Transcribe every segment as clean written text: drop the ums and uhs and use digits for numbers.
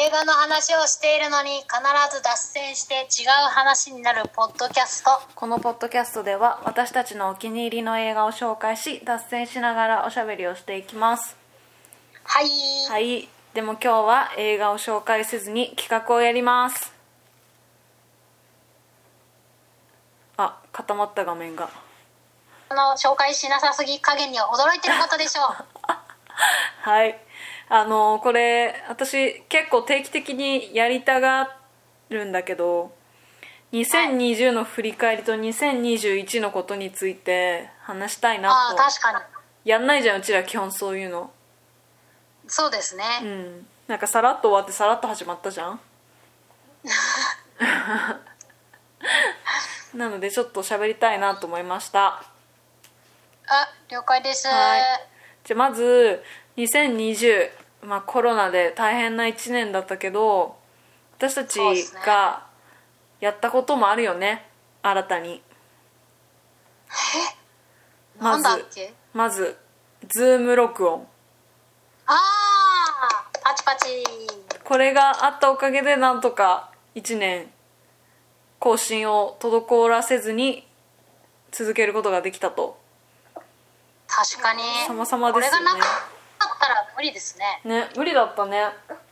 映画の話をしているのに必ず脱線して違う話になるポッドキャスト。 このポッドキャストでは私たちのお気に入りの映画を紹介し、脱線しながらおしゃべりをしていきます。 はい、 はい、でも今日は映画を紹介せずに企画をやります。あ、固まった画面が。 紹介しなさすぎ加減には驚いてることでしょう。 はい、これ私結構定期的にやりたがるんだけど、2020の振り返りと2021のことについて話したいなと。 確かにやんないじゃん、うちら基本そういうの。 そうですね、 なんかさらっと終わってさらっと始まったじゃんなのでちょっと喋りたいなと思いました。 了解です。 はい、じゃあまず2020、コロナで大変な1年だったけど、私たちがやったこともあるよね、新たに。 なんだっけ。 まずズーム録音。 パチパチ。 これがあったおかげでなんとか1年更新を滞らせずに続けることができたと。 確かに様々ですよね。 これがなかったら無理ですね。 ね、無理だったね。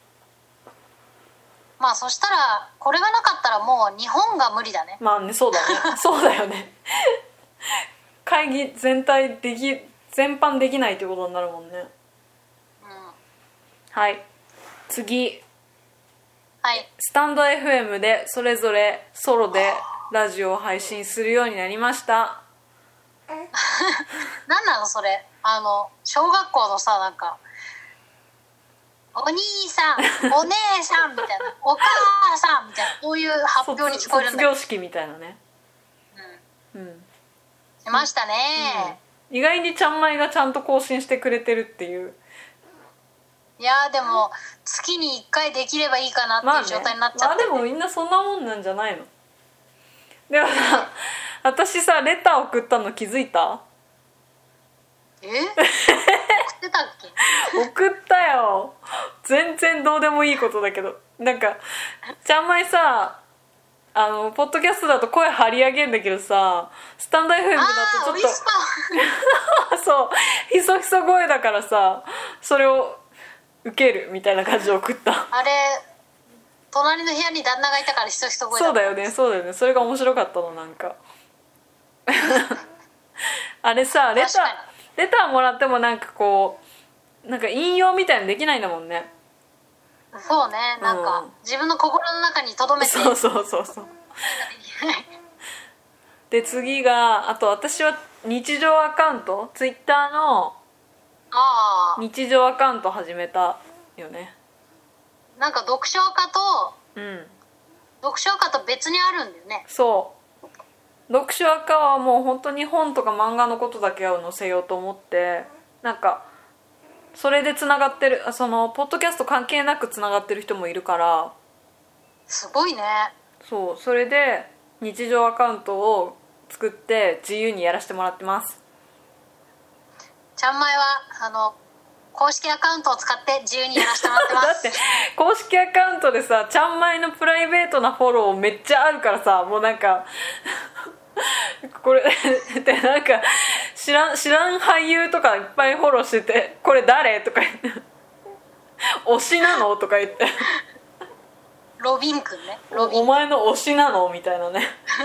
そしたらこれがなかったらもう日本が無理だね。 そうだねそうだよね会議全般できないということになるもんね。はい、次。 はい、 スタンド FM でそれぞれソロでラジオを配信するようになりました。 なんなのそれ。小学校のさ、なんかお兄さんお姉さんみたいなお母さんみたいな、こういう発表に聞こえるんだけど、 卒業式みたいなね。 しましたね、 意外にちゃんまいがちゃんと更新してくれてるっていう。 いやでも月に1回できればいいかなっていう状態になっちゃって、 でもみんなそんなもんなんじゃないの。でもさ、私さレター送ったの気づいた？ 送ってたっけ？ 送ったよ。全然どうでもいいことだけど、なんかちゃんまいさ、ポッドキャストだと声張り上げんだけどさ、スタンド FM だとちょっとそうひそひそ声だからさ、それを受けるみたいな感じで送った。 あれ隣の部屋に旦那がいたからひそひそ声だった。 そうだよね、そうだよね。それが面白かったの、なんかあれさ、レターもらってもなんかこう、なんか引用みたいにできないんだもんね。 そうね、なんか、自分の心の中に留めて。 そうで次が、あと私は日常アカウント、ツイッターの日常アカウント始めたよね。 なんか読書家と別にあるんだよね。 そう、読書アカはもう本当に本とか漫画のことだけを載せようと思って、なんかそれでつながってる、そのポッドキャスト関係なくつながってる人もいるから、 すごいね。 そう、それで日常アカウントを作って自由にやらせてもらってます。 ちゃんまいは公式アカウントを使って自由にやらせてもらってますだって公式アカウントでさ、ちゃんまいのプライベートなフォローめっちゃあるからさ、もうなんかこれでなんか知らん俳優とかいっぱいフォローしてて、これ誰とか言って推しなのとか言ってロビンくんね。 お前の推しなのみたいなね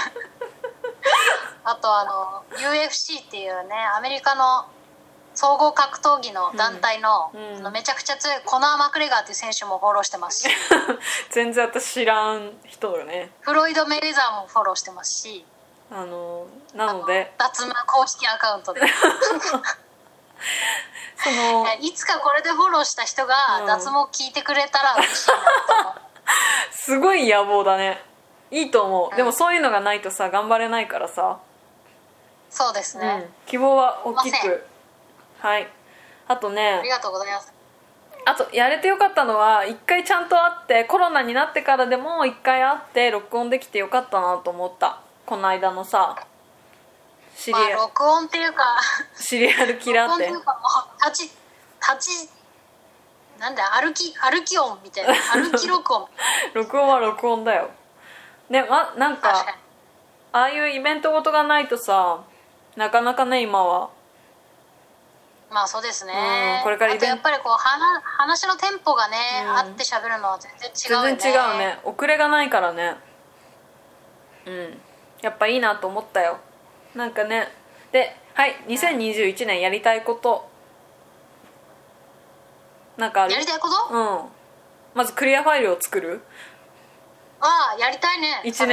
あとUFC っていうね、アメリカの総合格闘技の団体の、めちゃくちゃ強いコナー・マクレガーっていう選手もフォローしてますし全然私知らん人だよね。 フロイド・メイウェザーもフォローしてますし、 なので脱毛公式アカウントでいつかこれでフォローした人が脱毛聞いてくれたら嬉しいなと思うすごい野望だね。いいと思う、でもそういうのがないとさ頑張れないからさ。 そうですね、 希望は大きく。はい。あとね、 ありがとうございます。 あとやれてよかったのは、一回ちゃんと会って、コロナになってからでも一回会って録音できてよかったなと思った。この間のさ、 録音っていうかシリアルキラーって、 録音っていうかもうなんだ歩き音みたいな、歩き録音録音は録音だよ。でなんか確かに。 ああいうイベントごとがないとさ、なかなかね今は。 まあそうですね。 これからあとやっぱりこう話のテンポがね、あって喋るのは全然違うよね。 全然違うね。遅れがないからね。やっぱいいなと思ったよ。なんかね。で、はい2021年やりたいことなんかある？ やりたいこと？ まずクリアファイルを作る。 ああ、やりたいね。 1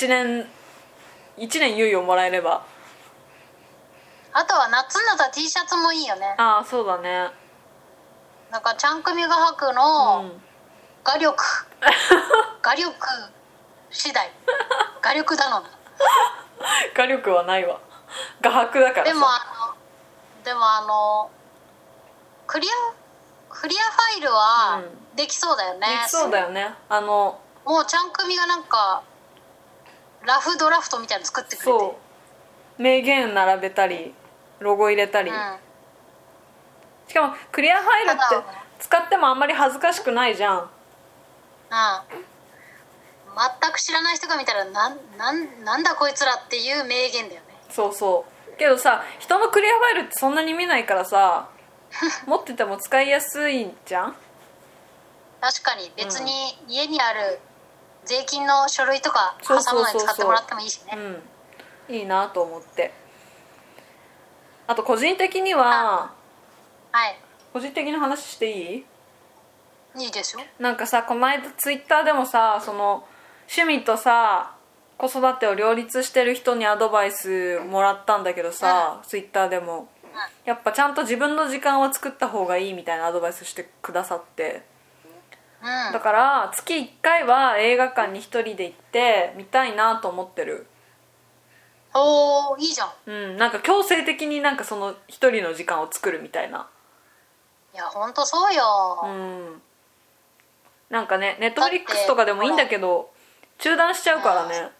年猶予もらえれば。 あとは夏になったら T シャツもいいよね。 ああそうだね。 なんかちゃん組が履くの、画力次第、画力頼み画力はないわ、画伯だからさ。 でもクリアファイルはできそうだよね。 できそうだよね。 もうちゃん組がなんかラフドラフトみたいなの作ってくれて、 そう名言並べたりロゴ入れたり、しかもクリアファイルって使ってもあんまり恥ずかしくないじゃん。 全く知らない人が見たらなんだこいつらっていう名言だよね。 そうけどさ、人のクリアファイルってそんなに見ないからさ持ってても使いやすいじゃん。 確かに別に家にある税金の書類とか挟むのに使ってもらってもいいしね。 いいなと思って。あと個人的には、個人的な話していい？ いいですよ。 なんかさ、この間ツイッターでもさ、その趣味とさ子育てを両立してる人にアドバイスもらったんだけどさ、ツイッターでもやっぱちゃんと自分の時間を作った方がいいみたいなアドバイスしてくださって、だから月1回は映画館に一人で行って見たいなと思ってる。 おー、いいじゃん。 なんか強制的になんかその一人の時間を作るみたいな。 いやほんとそうよ。 なんかね、ネットフリックスとかでもいいんだけど中断しちゃうからね。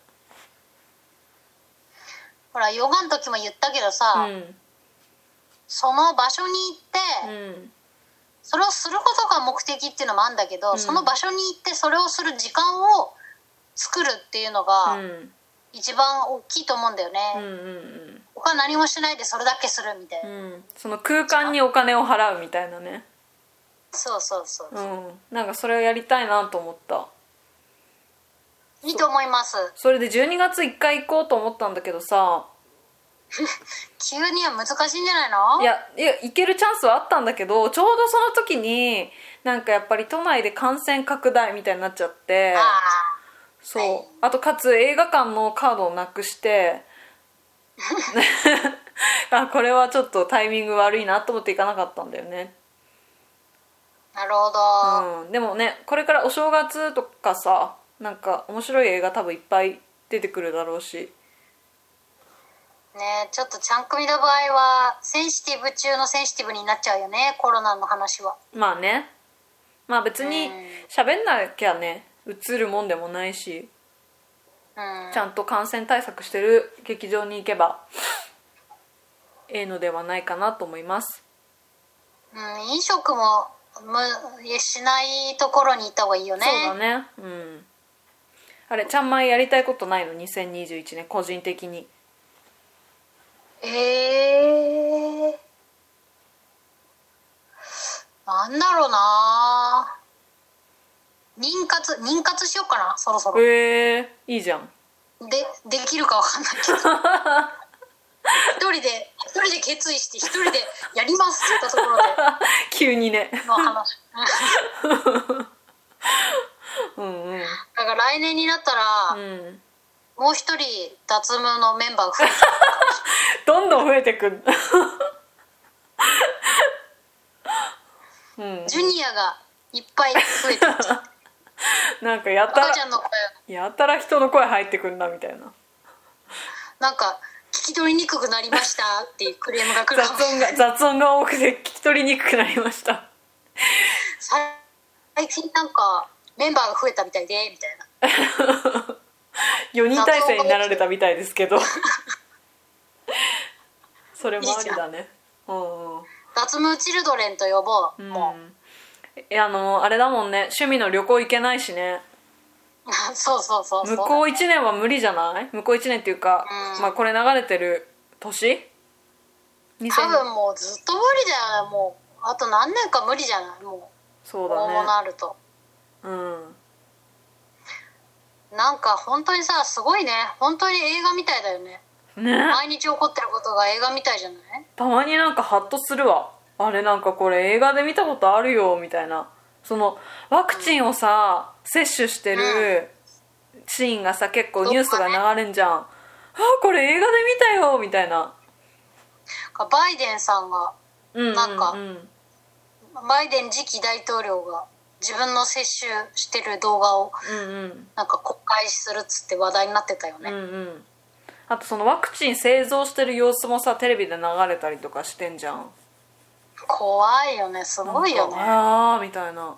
ほらヨガの時も言ったけどさ、その場所に行って、それをすることが目的っていうのもあるんだけど、その場所に行ってそれをする時間を作るっていうのが一番大きいと思うんだよね。他何もしないでそれだけするみたいな、 その空間にお金を払うみたいなね。 そうなんかそれをやりたいなと思った。 いいと思います。 それで12月1回行こうと思ったんだけどさ急には難しいんじゃないの？ いや行けるチャンスはあったんだけど、ちょうどその時になんかやっぱり都内で感染拡大みたいになっちゃって、あとかつ映画館のカードをなくしてこれはちょっとタイミング悪いなと思って行かなかったんだよね。 なるほど、 でもね、これからお正月とかさ、なんか面白い映画多分いっぱい出てくるだろうしね。ちょっとちゃん組の場合はセンシティブ中のセンシティブになっちゃうよね、コロナの話は。 まあね、まあ別に喋んなきゃね映るもんでもないし、ちゃんと感染対策してる劇場に行けばええのではないかなと思います。 飲食もしないところに行った方がいいよね。 そうだね。あれ、ちゃんまいやりたいことないの？2021年個人的に。 なんだろうな。妊活しようかな、そろそろ。 いいじゃん。 できるかわかんないけど一人で決意して一人でやりますって言ったところで急にねの話だから来年になったら、もう一人脱毛のメンバーが増えてくるどんどん増えてくるジュニアがいっぱい増えてくるなんかやた赤ちゃんの声ら人の声入ってくるなみたいな、 なんか聞き取りにくくなりましたっていうクレームが来るかもしれない。 雑音が多くて聞き取りにくくなりました最近なんかメンバーが増えたみたいでみたいな 4人体制になられたみたいですけどそれもありだね。 脱毛チルドレンと呼ぼう。もうあれだもんね、趣味の旅行行けないしね。 そうそうそうそう。 向こう1年は無理じゃない？向こう1年っていうか、まあこれ流れてる年多分もうずっと無理だよね。もうあと何年か無理じゃない。もうそうだね、 こうなると。なんか本当にさ、すごいね。本当に映画みたいだよね。毎日起こってることが映画みたいじゃない？ たまになんかハッとするわ。あれなんかこれ映画で見たことあるよみたいな。そのワクチンをさ、接種してるシーンがさ、結構ニュースが流れんじゃん。あ、これ映画で見たよみたいな。 バイデンさんがなんか、バイデン次期大統領が自分の接種してる動画をなんか公開するっつって話題になってたよね。 あとそのワクチン製造してる様子もさ、テレビで流れたりとかしてんじゃん。 怖いよね、すごいよね。 ああみたいな。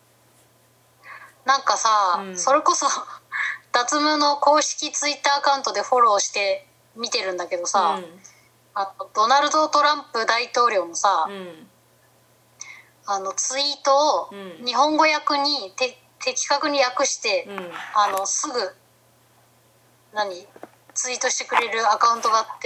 なんかさ、それこそ脱毛の公式ツイッターアカウントでフォローして見てるんだけどさ、ドナルド・トランプ大統領のさ、ツイートを日本語訳に的確に訳して、すぐツイートしてくれるアカウントがあって、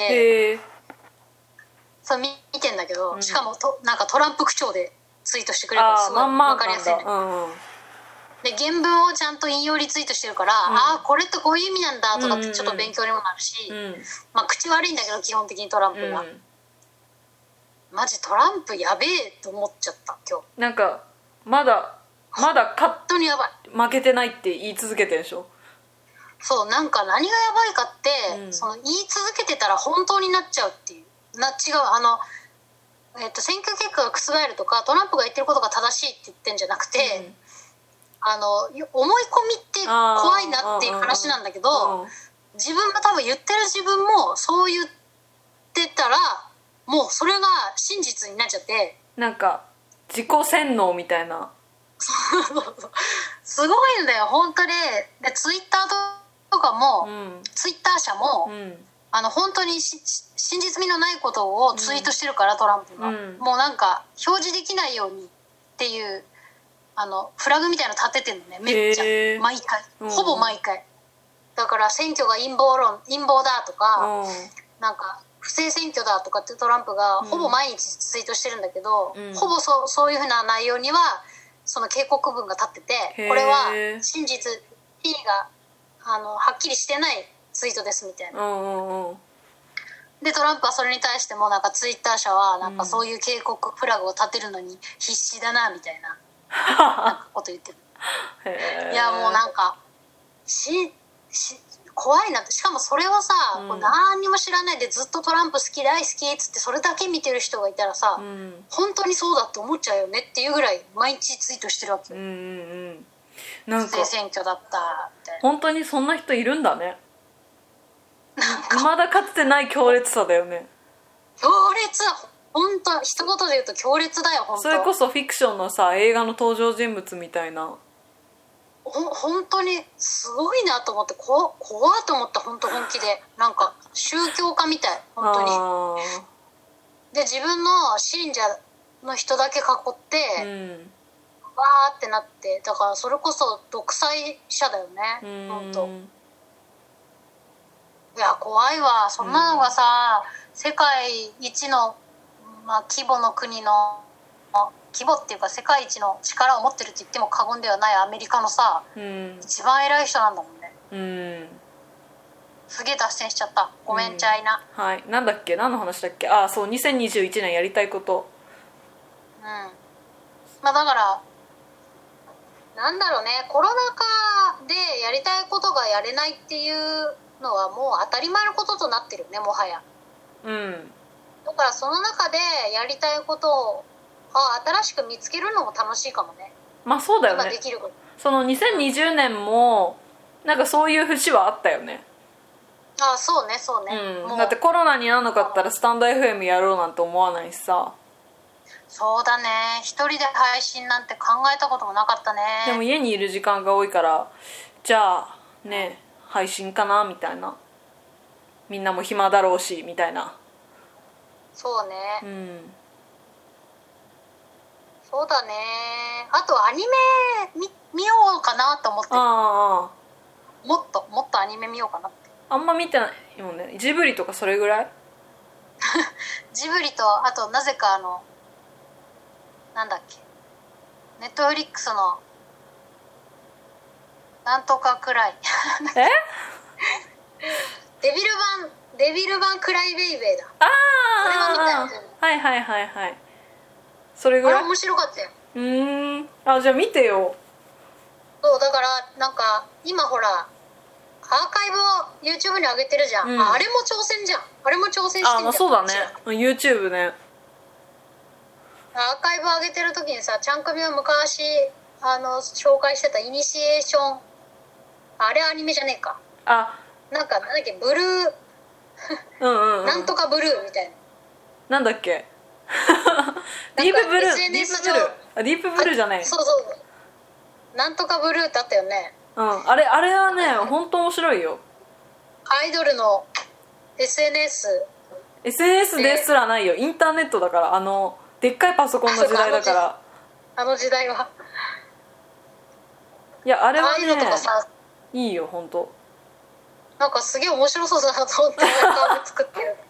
それ見てんだけど、しかもなんかトランプ口調でツイートしてくれるからすごい分かりやすいね。で原文をちゃんと引用リツイートしてるから、ああこれってこういう意味なんだとかってちょっと勉強にもなるし、まあ口悪いんだけど基本的にトランプが、マジトランプやべえと思っちゃった今日。 なんかまだ本当にやばい、 負けてないって言い続けてるでしょ。 そう、なんか何がやばいかって、その言い続けてたら本当になっちゃうっていう、違う、選挙結果が覆るとかトランプが言ってることが正しいって言ってんじゃなくて、思い込みって怖いなっていう話なんだけど、自分が多分言ってる自分もそう言ってたらもうそれが真実になっちゃって、 なんか自己洗脳みたいなすごいんだよ本当に。でツイッターとかも、ツイッター社も、本当に真実味のないことをツイートしてるから、トランプが、もうなんか表示できないようにっていうフラグみたいなの立ててるのね、めっちゃ毎回、ほぼ毎回。だから選挙が陰謀だとか、なんか不正選挙だとかってトランプがほぼ毎日ツイートしてるんだけど、ほぼそういうふうな内容にはその警告文が立ってて、これは真実 P がはっきりしてないツイートですみたいな。でトランプはそれに対してもなんかツイッター社はなんかそういう警告フラグを立てるのに必死だなみたいななんかこと言ってる。いやもうなんか怖いなって。しかもそれをさ、何にも知らないでずっとトランプ好き大好きっつってそれだけ見てる人がいたらさ、本当にそうだって思っちゃうよねっていうぐらい毎日ツイートしてるわけよ。なんか不正選挙だったみたいな。 本当にそんな人いるんだね。まだかつてない強烈さだよね。 強烈、本当一言で言うと強烈だよ本当。 それこそフィクションのさ、映画の登場人物みたいな。 本当にすごいなと思って、怖っと思った。本当本気でなんか宗教家みたい本当に。で自分の信者の人だけ囲って、わーってなって、だからそれこそ独裁者だよね本当。いや怖いわ、そんなのがさ、世界一の、規模の国の規模っていうか世界一の力を持ってるって言っても過言ではないアメリカのさ、一番偉い人なんだもんね。すげえ脱線しちゃった、ごめんちゃいな。 はい、なんだっけ、何の話だっけ。そう2021年やりたいこと。 だからなんだろうね、コロナ禍でやりたいことがやれないっていうのはもう当たり前のこととなってるよね、もはや。だからその中でやりたいことを新しく見つけるのも楽しいかもね。 そうだよね。 今できること。 その2020年もなんかそういう節はあったよね。 そうねそうね、 だってコロナにならなかったらスタンド FM やろうなんて思わないしさ。 そうだね、一人で配信なんて考えたこともなかったね。 でも家にいる時間が多いから、じゃあね配信かなみたいな、みんなも暇だろうしみたいな。 そうね、そそうだね。あとアニメ見ようかなと思ってる。 ああ、 もっとアニメ見ようかなって。 あんま見てないよね。ジブリとかそれぐらい？ ジブリと、あとなぜかなんだっけ、ネットフリックスのなんとかくらいえデビル版クライベイベーだ。 あそれは見たよ。 あ、はいはいはいはい。それぐらい？ あれ面白かったよ。 あ、じゃあ見てよ。 そうだから、なんか今ほらアーカイブを YouTube に上げてるじゃん、あれも挑戦じゃん。あれも挑戦してんじゃん。 まあそうだね。YouTube ね。 アーカイブ上げてる時にさ、ちゃんくみは昔紹介してたイニシエーション、あれアニメじゃねえか、なんだっけ、ブルーなんとかブルーみたいな、 なんだっけディープブルー、ディープブルーじゃない。 そうなんとかブルーってあったよね。 あれはね本当面白いよ。 アイドルの SNS ですらないよ。インターネットだから、でっかいパソコンの時代だから。 あの時代は。 いや、あれはね、 ああいうのとかさ、 いいよ本当。 なんかすげえ面白そうだなと思ってアカウント作ってる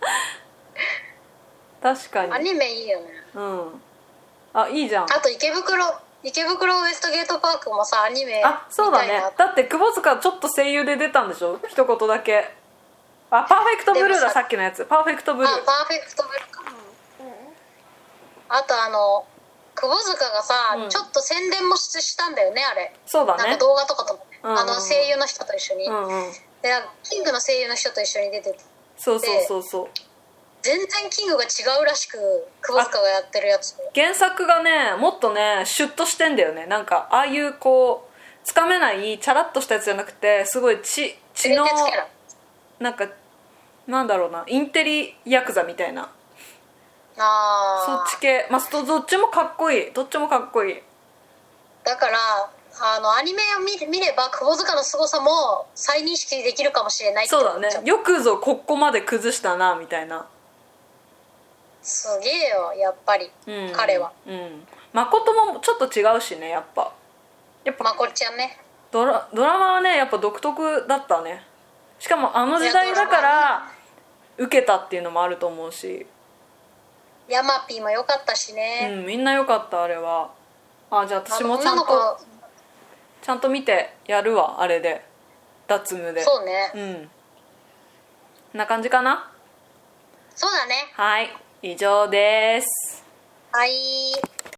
確かにアニメいいよね。 いいじゃん。 あと池袋ウエストゲートパークもさ、アニメみたいな。 そうだね。だって窪塚ちょっと声優で出たんでしょ、一言だけ。パーフェクトブルーだ、さっきのやつ。パーフェクトブルー。 パーフェクトブルーか。あと窪塚がさ、ちょっと宣伝もしたんだよね、あれ。 そうだね。 なんか動画とかともね、声優の人と一緒に、でキングの声優の人と一緒に出てて、 そう全然キングが違うらしく、窪塚がやってるやつ。 原作がねもっとねシュッとしてんだよね。なんかああいうこうつかめないチャラッとしたやつじゃなくて、すごい血のなんかなんだろうな、インテリヤクザみたいな、そっち系。どっちもかっこいい。どっちもかっこいい。 だからアニメを見れば窪塚の凄さも再認識できるかもしれないってそうだね。よくぞここまで崩したなみたいな。 すげえよやっぱり、彼は。 誠もちょっと違うしね、やっぱまこっちゃんね。 ドラマはねやっぱ独特だったね。しかもあの時代だから受けたっていうのもあると思うし、 ヤマピーも良かったしね。 みんな良かった。あれは。じゃあ私もちゃんと見てやるわ、あれで。脱務で。 そうね。 こんな感じかな。 そうだね。 はい、以上です。 はい。